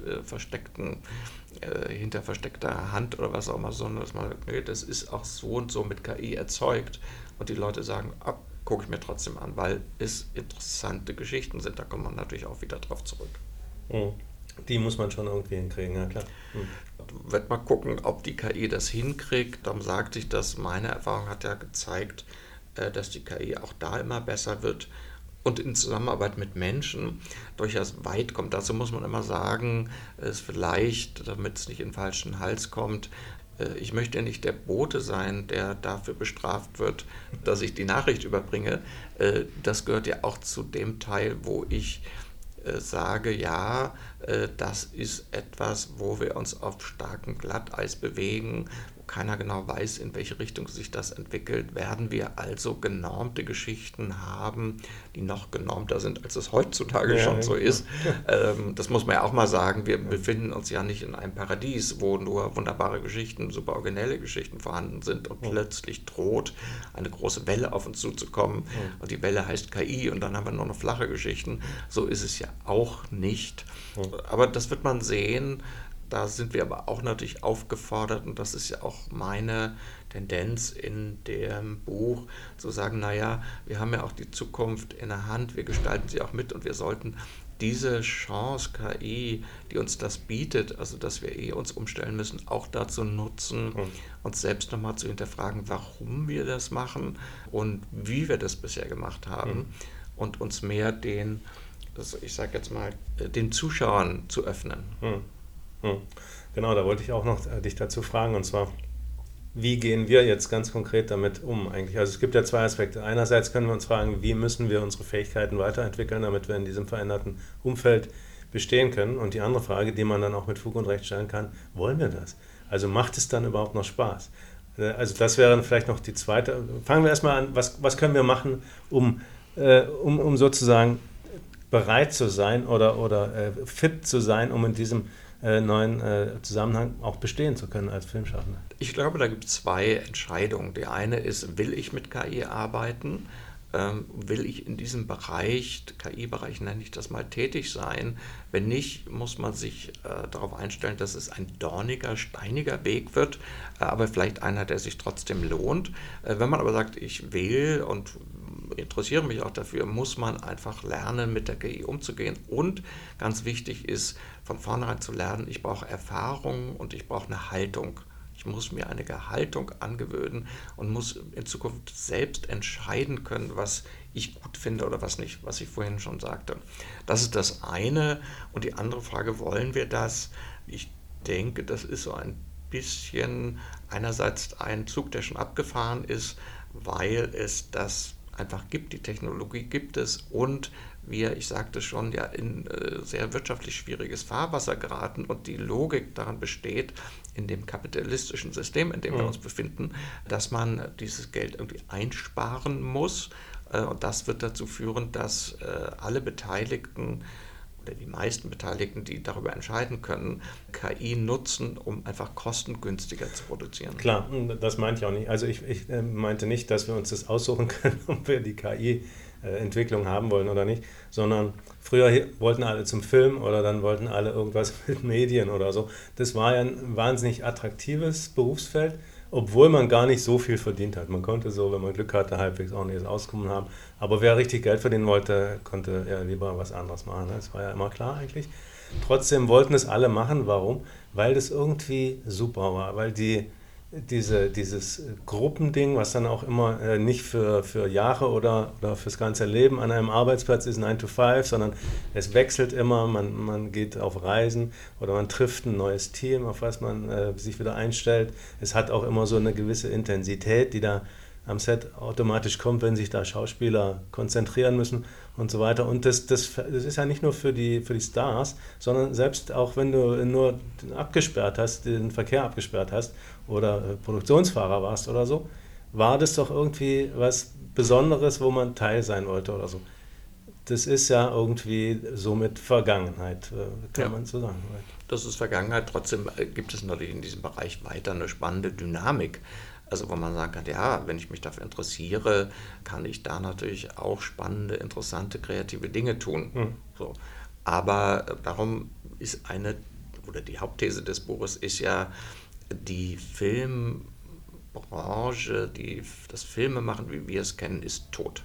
hinter versteckter Hand oder was auch immer, sondern dass man sagt, nee, das ist auch so und so mit KI erzeugt und die Leute sagen, gucke ich mir trotzdem an, weil es interessante Geschichten sind, da kommt man natürlich auch wieder drauf zurück. Die muss man schon irgendwie hinkriegen, ja klar. Wird mal gucken, ob die KI das hinkriegt, darum sagte ich, dass meine Erfahrung hat ja gezeigt, dass die KI auch da immer besser wird und in Zusammenarbeit mit Menschen durchaus weit kommt. Dazu muss man immer sagen, es vielleicht, damit es nicht in den falschen Hals kommt, ich möchte ja nicht der Bote sein, der dafür bestraft wird, dass ich die Nachricht überbringe. Das gehört ja auch zu dem Teil, wo ich sage, ja, das ist etwas, wo wir uns auf starkem Glatteis bewegen, keiner genau weiß, in welche Richtung sich das entwickelt, werden wir also genormte Geschichten haben, die noch genormter sind, als es heutzutage schon so ist. Das muss man ja auch mal sagen, wir befinden uns ja nicht in einem Paradies, wo nur wunderbare Geschichten, super originelle Geschichten vorhanden sind und plötzlich droht eine große Welle auf uns zuzukommen und die Welle heißt KI und dann haben wir nur noch flache Geschichten. So ist es ja auch nicht. Aber das wird man sehen. Da sind wir aber auch natürlich aufgefordert, und das ist ja auch meine Tendenz in dem Buch, zu sagen, naja, wir haben ja auch die Zukunft in der Hand, wir gestalten sie auch mit und wir sollten diese Chance KI, die uns das bietet, also dass wir uns umstellen müssen, auch dazu nutzen, uns selbst nochmal zu hinterfragen, warum wir das machen und wie wir das bisher gemacht haben und uns mehr den, ich sage jetzt mal, den Zuschauern zu öffnen. Genau, da wollte ich auch noch dich dazu fragen, und zwar, wie gehen wir jetzt ganz konkret damit um eigentlich? Also es gibt ja zwei Aspekte. Einerseits können wir uns fragen, wie müssen wir unsere Fähigkeiten weiterentwickeln, damit wir in diesem veränderten Umfeld bestehen können. Und die andere Frage, die man dann auch mit Fug und Recht stellen kann, wollen wir das? Also macht es dann überhaupt noch Spaß? Also das wäre dann vielleicht noch die zweite. Fangen wir erstmal an, was können wir machen, um sozusagen bereit zu sein oder fit zu sein, um in diesem neuen Zusammenhang auch bestehen zu können als Filmschaffender? Ich glaube, da gibt es zwei Entscheidungen. Die eine ist, will ich mit KI arbeiten? Will ich in diesem Bereich, KI-Bereich nenne ich das mal, tätig sein? Wenn nicht, muss man sich darauf einstellen, dass es ein dorniger, steiniger Weg wird, aber vielleicht einer, der sich trotzdem lohnt. Wenn man aber sagt, ich will und interessiere mich auch dafür, muss man einfach lernen, mit der KI umzugehen. Und ganz wichtig ist, von vornherein zu lernen, ich brauche Erfahrung und ich brauche eine Haltung. Ich muss mir eine Haltung angewöhnen und muss in Zukunft selbst entscheiden können, was ich gut finde oder was nicht, was ich vorhin schon sagte. Das ist das eine. Und die andere Frage, wollen wir das? Ich denke, das ist so ein bisschen einerseits ein Zug, der schon abgefahren ist, weil es das einfach gibt, die Technologie gibt es und wir, ich sagte schon, ja in sehr wirtschaftlich schwieriges Fahrwasser geraten und die Logik daran besteht, in dem kapitalistischen System, in dem wir uns befinden, dass man dieses Geld irgendwie einsparen muss und das wird dazu führen, dass alle Beteiligten oder die meisten Beteiligten, die darüber entscheiden können, KI nutzen, um einfach kostengünstiger zu produzieren. Klar, das meinte ich auch nicht. Also ich meinte nicht, dass wir uns das aussuchen können, ob wir die KI-Entwicklung haben wollen oder nicht, sondern früher wollten alle zum Film oder dann wollten alle irgendwas mit Medien oder so. Das war ja ein wahnsinnig attraktives Berufsfeld, obwohl man gar nicht so viel verdient hat. Man konnte so, wenn man Glück hatte, halbwegs ordentliches Auskommen haben. Aber wer richtig Geld verdienen wollte, konnte ja lieber was anderes machen. Das war ja immer klar eigentlich. Trotzdem wollten es alle machen. Warum? Weil das irgendwie super war. Weil dieses Gruppending, was dann auch immer nicht für Jahre oder fürs ganze Leben an einem Arbeitsplatz ist, 9 to 5, sondern es wechselt immer, man geht auf Reisen oder man trifft ein neues Team, auf was man sich wieder einstellt. Es hat auch immer so eine gewisse Intensität, die da am Set automatisch kommt, wenn sich da Schauspieler konzentrieren müssen und so weiter. Und das ist ja nicht nur für die Stars, sondern selbst auch wenn du nur den Verkehr abgesperrt hast oder Produktionsfahrer warst oder so, war das doch irgendwie was Besonderes, wo man Teil sein wollte oder so. Das ist ja irgendwie somit Vergangenheit, kann man so sagen. Das ist Vergangenheit, trotzdem gibt es natürlich in diesem Bereich weiter eine spannende Dynamik. Also wo man sagen kann, ja, wenn ich mich dafür interessiere, kann ich da natürlich auch spannende, interessante, kreative Dinge tun. So. Aber darum ist die Hauptthese des Buches ist ja, die Filmbranche, das Filmemachen, wie wir es kennen, ist tot.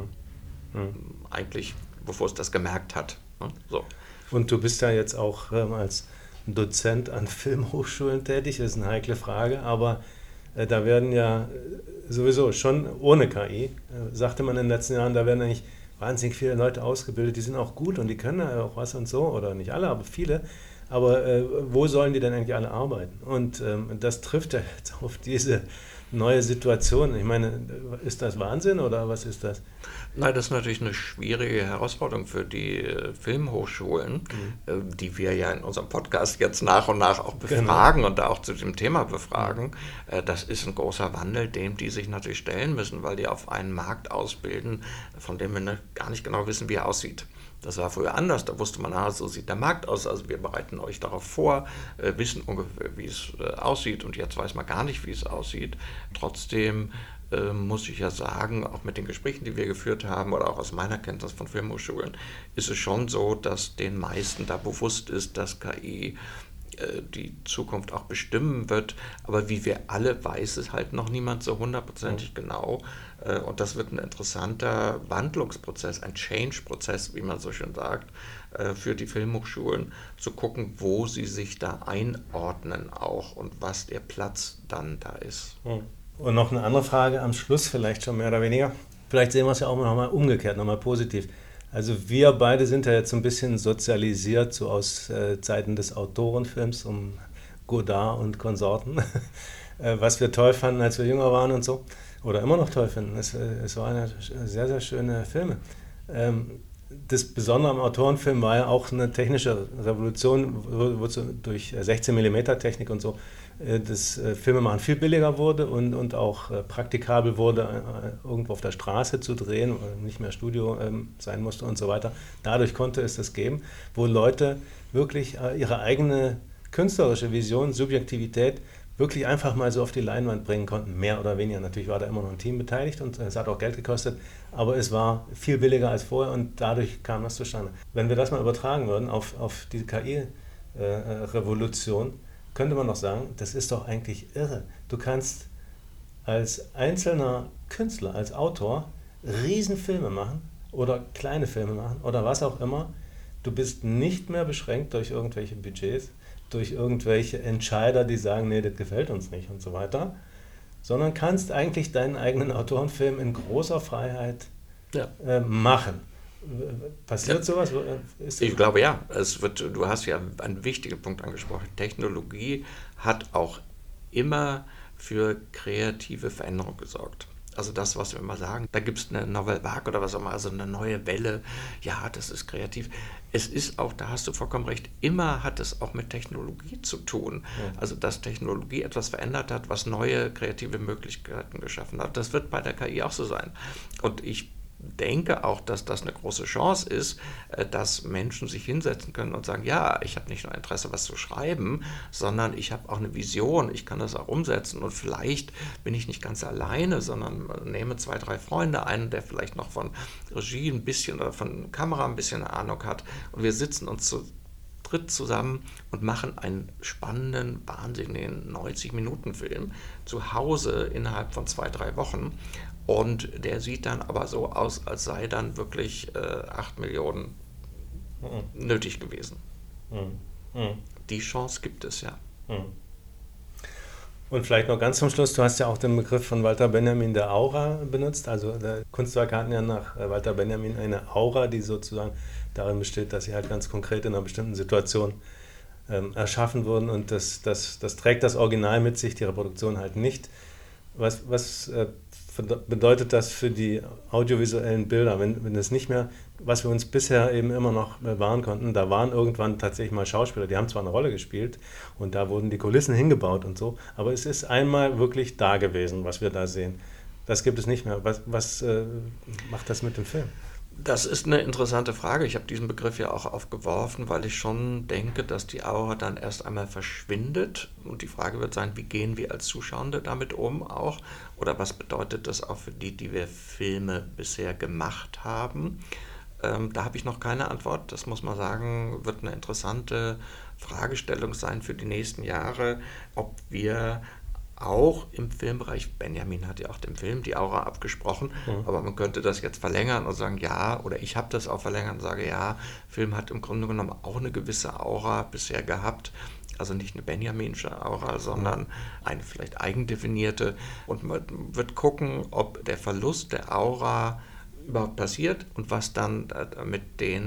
Eigentlich, bevor es das gemerkt hat. So. Und du bist ja jetzt auch als Dozent an Filmhochschulen tätig, das ist eine heikle Frage, aber da werden ja sowieso schon ohne KI, sagte man in den letzten Jahren, da werden eigentlich wahnsinnig viele Leute ausgebildet, die sind auch gut und die können ja auch was und so, oder nicht alle, aber viele. Aber wo sollen die denn eigentlich alle arbeiten? Und das trifft ja jetzt auf diese neue Situation. Ich meine, ist das Wahnsinn oder was ist das? Nein, das ist natürlich eine schwierige Herausforderung für die Filmhochschulen, die wir ja in unserem Podcast jetzt nach und nach auch Genau. befragen und da auch zu dem Thema befragen. Das ist ein großer Wandel, dem die sich natürlich stellen müssen, weil die auf einen Markt ausbilden, von dem wir gar nicht genau wissen, wie er aussieht. Das war früher anders, da wusste man, so sieht der Markt aus, also wir bereiten euch darauf vor, wissen ungefähr, wie es aussieht, und jetzt weiß man gar nicht, wie es aussieht. Trotzdem muss ich ja sagen, auch mit den Gesprächen, die wir geführt haben oder auch aus meiner Kenntnis von Filmhochschulen, ist es schon so, dass den meisten da bewusst ist, dass KI die Zukunft auch bestimmen wird, aber wie wir alle, weiß es halt noch niemand so hundertprozentig genau, und das wird ein interessanter Wandlungsprozess, ein Change-Prozess, wie man so schön sagt, für die Filmhochschulen, zu gucken, wo sie sich da einordnen auch und was der Platz dann da ist. Und noch eine andere Frage am Schluss, vielleicht schon mehr oder weniger. Vielleicht sehen wir es ja auch nochmal umgekehrt, nochmal positiv. Also wir beide sind ja jetzt so ein bisschen sozialisiert, so aus Zeiten des Autorenfilms um Godard und Konsorten, was wir toll fanden, als wir jünger waren und so. Oder immer noch toll finden. Es waren ja sehr, sehr schöne Filme. Das Besondere am Autorenfilm war ja auch eine technische Revolution, wo so durch 16 mm Technik und so das Filmemachen viel billiger wurde und auch praktikabel wurde, irgendwo auf der Straße zu drehen, nicht mehr Studio sein musste und so weiter. Dadurch konnte es das geben, wo Leute wirklich ihre eigene künstlerische Vision, Subjektivität wirklich einfach mal so auf die Leinwand bringen konnten, mehr oder weniger. Natürlich war da immer noch ein Team beteiligt und es hat auch Geld gekostet, aber es war viel billiger als vorher und dadurch kam das zustande. Wenn wir das mal übertragen würden auf die KI-Revolution, könnte man doch sagen, das ist doch eigentlich irre. Du kannst als einzelner Künstler, als Autor Riesenfilme machen oder kleine Filme machen oder was auch immer. Du bist nicht mehr beschränkt durch irgendwelche Budgets, durch irgendwelche Entscheider, die sagen, nee, das gefällt uns nicht und so weiter, sondern kannst eigentlich deinen eigenen Autorenfilm in großer Freiheit Ja. machen. Passiert Ja. sowas? Ich glaube ja, du hast ja einen wichtigen Punkt angesprochen. Technologie hat auch immer für kreative Veränderung gesorgt. Also das, was wir immer sagen, da gibt es eine Nouvelle Vague oder was auch immer, also eine neue Welle, ja, das ist kreativ. Es ist auch, da hast du vollkommen recht, immer hat es auch mit Technologie zu tun. Ja. Also dass Technologie etwas verändert hat, was neue kreative Möglichkeiten geschaffen hat. Das wird bei der KI auch so sein. Und ich denke auch, dass das eine große Chance ist, dass Menschen sich hinsetzen können und sagen, ja, ich habe nicht nur Interesse, was zu schreiben, sondern ich habe auch eine Vision, ich kann das auch umsetzen und vielleicht bin ich nicht ganz alleine, sondern nehme 2, 3 Freunde, einen, der vielleicht noch von Regie ein bisschen oder von Kamera ein bisschen Ahnung hat, und wir sitzen uns zu dritt zusammen und machen einen spannenden, wahnsinnigen 90-Minuten-Film zu Hause innerhalb von 2, 3 Wochen. Und der sieht dann aber so aus, als sei dann wirklich 8 Millionen nötig gewesen. Die Chance gibt es ja. Und vielleicht noch ganz zum Schluss, du hast ja auch den Begriff von Walter Benjamin der Aura benutzt. Also Kunstwerke hatten ja nach Walter Benjamin eine Aura, die sozusagen darin besteht, dass sie halt ganz konkret in einer bestimmten Situation erschaffen wurden, und das trägt das Original mit sich, die Reproduktion halt nicht. Was bedeutet das für die audiovisuellen Bilder, wenn es nicht mehr, was wir uns bisher eben immer noch bewahren konnten, da waren irgendwann tatsächlich mal Schauspieler, die haben zwar eine Rolle gespielt und da wurden die Kulissen hingebaut und so, aber es ist einmal wirklich da gewesen, was wir da sehen. Das gibt es nicht mehr. Was macht das mit dem Film? Das ist eine interessante Frage. Ich habe diesen Begriff ja auch aufgeworfen, weil ich schon denke, dass die Aura dann erst einmal verschwindet. Und die Frage wird sein, wie gehen wir als Zuschauende damit um auch? Oder was bedeutet das auch für die, die wir Filme bisher gemacht haben? Da habe ich noch keine Antwort. Das muss man sagen, wird eine interessante Fragestellung sein für die nächsten Jahre, ob wir auch im Filmbereich, Benjamin hat ja auch dem Film die Aura abgesprochen, aber man könnte das jetzt verlängern und sagen, ja, oder ich habe das auch verlängert und sage, ja, Film hat im Grunde genommen auch eine gewisse Aura bisher gehabt, also nicht eine Benjaminsche Aura, sondern eine vielleicht eigendefinierte, und man wird gucken, ob der Verlust der Aura überhaupt passiert und was dann mit den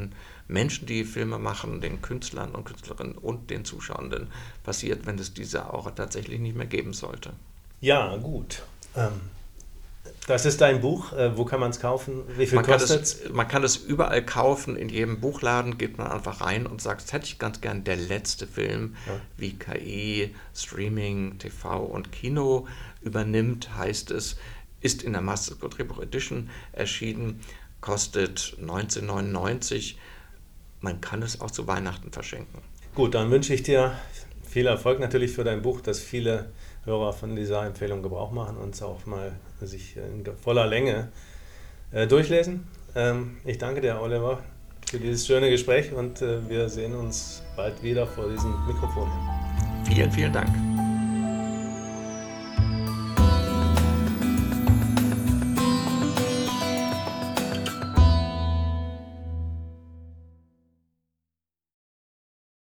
Menschen, die Filme machen, den Künstlern und Künstlerinnen und den Zuschauenden passiert, wenn es diese auch tatsächlich nicht mehr geben sollte. Ja, gut. Das ist dein Buch. Wo kann man es kaufen? Wie viel kostet es? Man kann es überall kaufen, in jedem Buchladen geht man einfach rein und sagt, das hätte ich ganz gern, der letzte Film, wie KI, Streaming, TV und Kino übernimmt, heißt es, ist in der Master School Drehbuch Edition erschienen, kostet 19,99. Man kann es auch zu Weihnachten verschenken. Gut, dann wünsche ich dir viel Erfolg natürlich für dein Buch, dass viele Hörer von dieser Empfehlung Gebrauch machen und es auch mal sich in voller Länge durchlesen. Ich danke dir, Oliver, für dieses schöne Gespräch und wir sehen uns bald wieder vor diesem Mikrofon. Vielen, vielen Dank.